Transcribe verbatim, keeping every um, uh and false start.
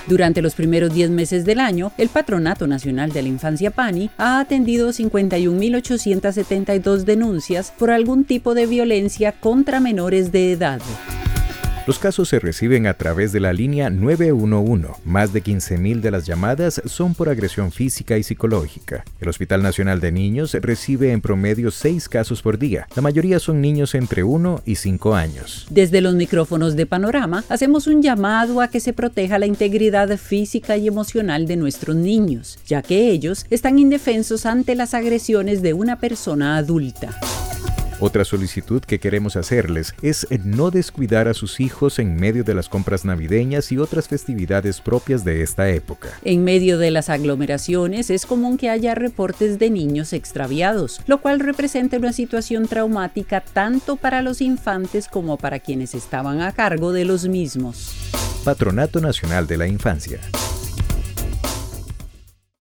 Durante los primeros diez meses del año, el Patronato Nacional de la Infancia PANI ha atendido cincuenta y un mil ochocientas setenta y dos denuncias por algún tipo de violencia contra menores de edad. Los casos se reciben a través de la línea nueve uno uno. Más de quince mil de las llamadas son por agresión física y psicológica. El Hospital Nacional de Niños recibe en promedio seis casos por día. La mayoría son niños entre uno y cinco años. Desde los micrófonos de Panorama, hacemos un llamado a que se proteja la integridad física y emocional de nuestros niños, ya que ellos están indefensos ante las agresiones de una persona adulta. Otra solicitud que queremos hacerles es no descuidar a sus hijos en medio de las compras navideñas y otras festividades propias de esta época. En medio de las aglomeraciones es común que haya reportes de niños extraviados, lo cual representa una situación traumática tanto para los infantes como para quienes estaban a cargo de los mismos. Patronato Nacional de la Infancia.